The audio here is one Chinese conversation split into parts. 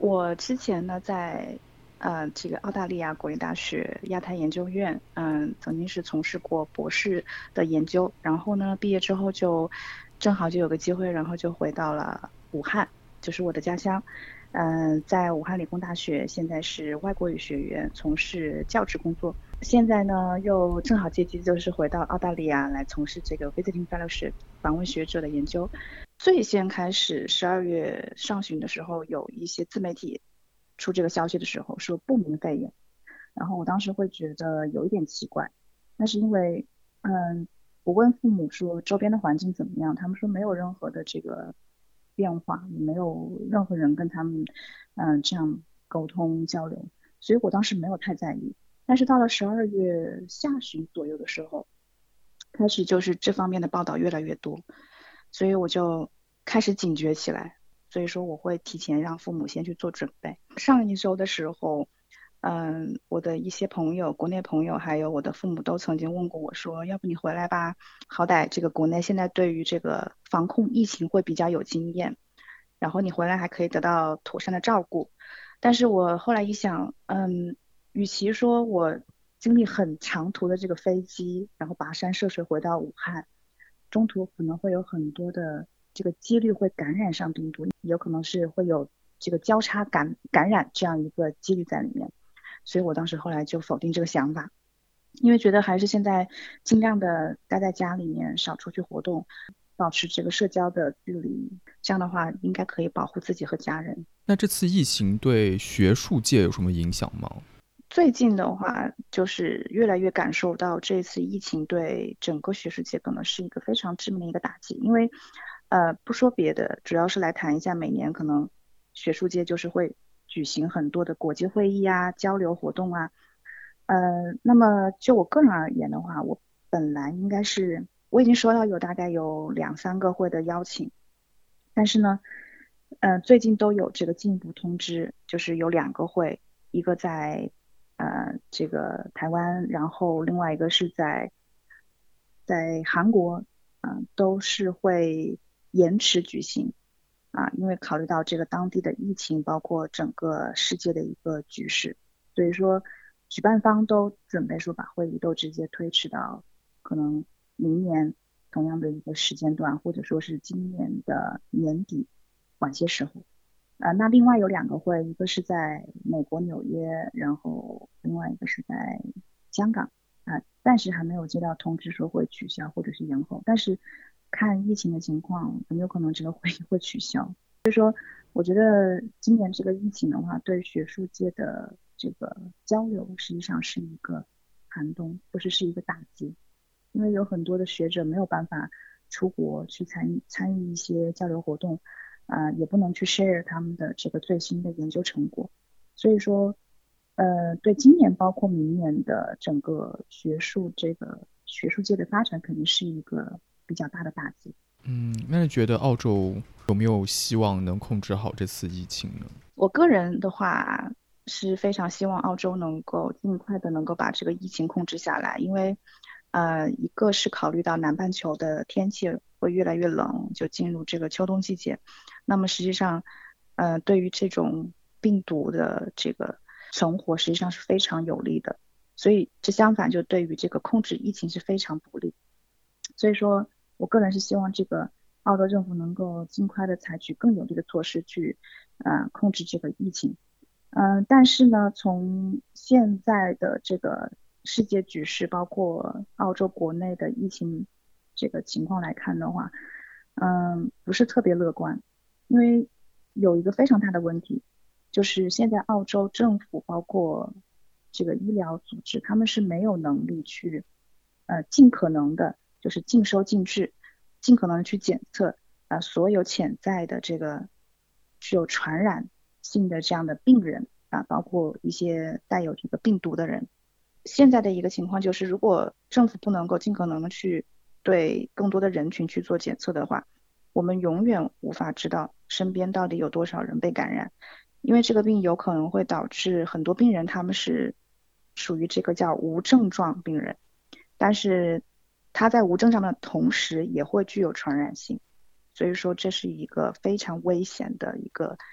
我之前呢，在这个澳大利亚国立大学亚太研究院，曾经是从事过博士的研究，然后呢，毕业之后就正好就有个机会，然后就回到了武汉，就是我的家乡。在武汉理工大学，现在是外国语学院从事教职工作。现在呢，又正好借机就是回到澳大利亚来从事这个 visiting fellowship 访问学者的研究。最先开始12月上旬的时候，有一些自媒体出这个消息的时候说不明肺炎，然后我当时会觉得有一点奇怪，那是因为，我问父母说周边的环境怎么样，他们说没有任何的这个变化，也没有任何人跟他们，这样沟通交流，所以我当时没有太在意。但是到了12月下旬左右的时候，开始就是这方面的报道越来越多，所以我就开始警觉起来。所以说我会提前让父母先去做准备。上一周的时候，我的一些朋友，国内朋友还有我的父母都曾经问过我说，要不你回来吧，好歹这个国内现在对于这个防控疫情会比较有经验，然后你回来还可以得到妥善的照顾。但是我后来一想，与其说我经历很长途的这个飞机，然后跋山涉水回到武汉，中途可能会有很多的这个几率会感染上病毒，也有可能是会有这个交叉感染这样一个几率在里面，所以我当时后来就否定这个想法，因为觉得还是现在尽量的待在家里面，少出去活动，保持这个社交的距离，这样的话应该可以保护自己和家人。 那这次疫情对学术界有什么影响吗？ 最近的话，就是越来越感受到这次疫情对整个学术界可能是一个非常致命的一个打击。因为，不说别的，主要是来谈一下每年可能学术界就是会举行很多的国际会议啊、交流活动啊。那么就我个人而言的话，我本来应该是我已经收到有大概有2、3个会的邀请，但是呢，最近都有这个进一步通知，就是有2个会，一个在这个台湾，然后另外一个是在韩国，都是会延迟举行因为考虑到这个当地的疫情，包括整个世界的一个局势，所以说举办方都准备说把会议都直接推迟到可能明年同样的一个时间段，或者说是今年的年底晚些时候。那另外有2个会，一个是在美国纽约，然后另外一个是在香港暂时还没有接到通知说会取消或者是延后，但是看疫情的情况，很有可能这个会议会取消。我觉得今年这个疫情的话，对学术界的这个交流实际上是一个寒冬，不是一个打击，因为有很多的学者没有办法出国去参与一些交流活动，也不能去 share 他们的这个最新的研究成果，所以说，对今年包括明年的整个学术界的发展，肯定是一个比较大的打击。 那你觉得澳洲有没有希望能控制好这次疫情呢？ 我个人的话是非常希望澳洲能够尽快的能够把这个疫情控制下来，因为一个是考虑到南半球的天气会越来越冷，就进入这个秋冬季节，那么实际上对于这种病毒的这个存活实际上是非常有利的，所以这相反就对于这个控制疫情是非常不利。所以说我个人是希望这个澳洲政府能够尽快的采取更有力的措施去控制这个疫情。但是呢，从现在的这个世界局势，包括澳洲国内的疫情这个情况来看的话，不是特别乐观，因为有一个非常大的问题，就是现在澳洲政府包括这个医疗组织，他们是没有能力去尽可能的，就是尽收尽治，尽可能的去检测所有潜在的这个具有传染性的这样的病人包括一些带有这个病毒的人。现在的一个情况就是，如果政府不能够尽可能的去对更多的人群去做检测的话，我们永远无法知道身边到底有多少人被感染，因为这个病有可能会导致很多病人他们是属于这个叫无症状病人，但是他在无症状的同时也会具有传染性，所以说这是一个非常危险的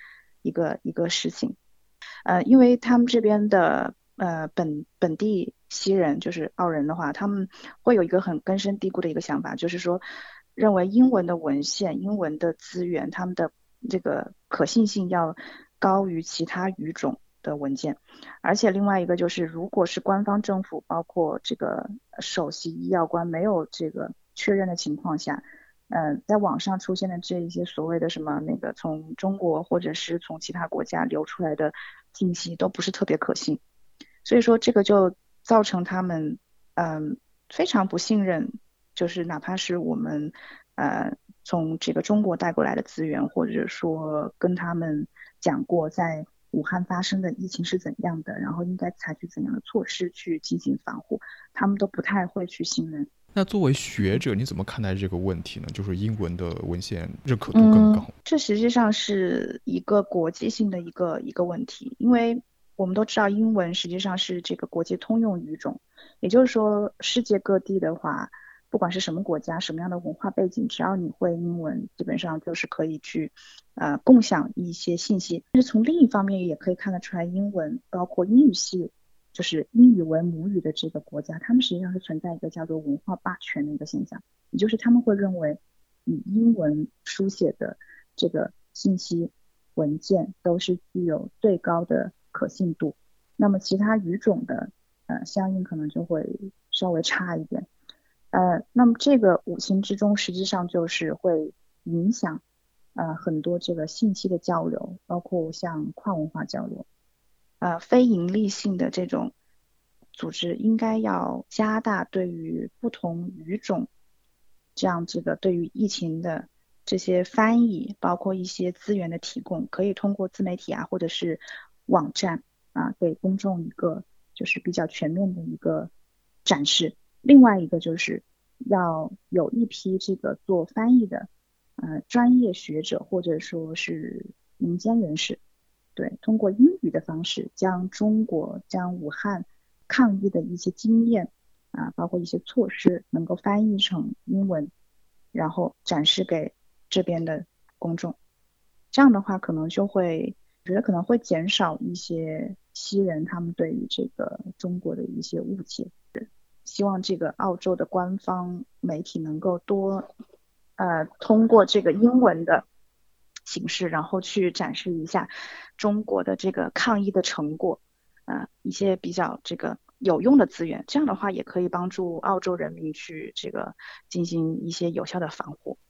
一个事情。因为他们这边的本地西人，就是澳人的话，他们会有一个很根深蒂固的一个想法，就是说认为英文的文献、英文的资源，他们的这个可信性要高于其他语种的文件。而且另外一个就是，如果是官方政府，包括这个首席医药官没有这个确认的情况下，在网上出现的这一些所谓的什么那个从中国或者是从其他国家流出来的信息都不是特别可信，所以说这个就造成他们非常不信任，就是哪怕是我们从这个中国带过来的资源，或者说跟他们讲过在武汉发生的疫情是怎样的，然后应该采取怎样的措施去进行防护，他们都不太会去信任。 那作为学者，你怎么看待这个问题呢？就是英文的文献认可度更高。 这实际上是一个国际性的一个问题，因为我们都知道英文实际上是这个国际通用语种，也就是说世界各地的话，不管是什么国家、什么样的文化背景，只要你会英文，基本上就是可以去共享一些信息。但是从另一方面也可以看得出来，英文包括英语系，就是英语为母语的这个国家，他们实际上是存在一个叫做文化霸权的一个现象，也就是他们会认为以英文书写的这个信息文件都是具有最高的可信度，那么其他语种的相应可能就会稍微差一点。那么这个无形之中实际上就是会影响很多这个信息的交流，包括像跨文化交流。非盈利性的这种组织应该要加大对于不同语种这个对于疫情的这些翻译，包括一些资源的提供，可以通过自媒体或者是网站给公众一个就是比较全面的一个展示。另外一个就是要有一批这个做翻译的专业学者或者说是民间人士，对，通过英语的方式将武汉抗疫的一些经验包括一些措施能够翻译成英文，然后展示给这边的公众。这样的话可能就会我觉得可能会减少一些西人他们对于这个中国的一些误解。希望这个澳洲的官方媒体能够多通过这个英文的形式，然后去展示一下中国的这个抗疫的成果，一些比较这个有用的资源，这样的话也可以帮助澳洲人民去这个进行一些有效的防护。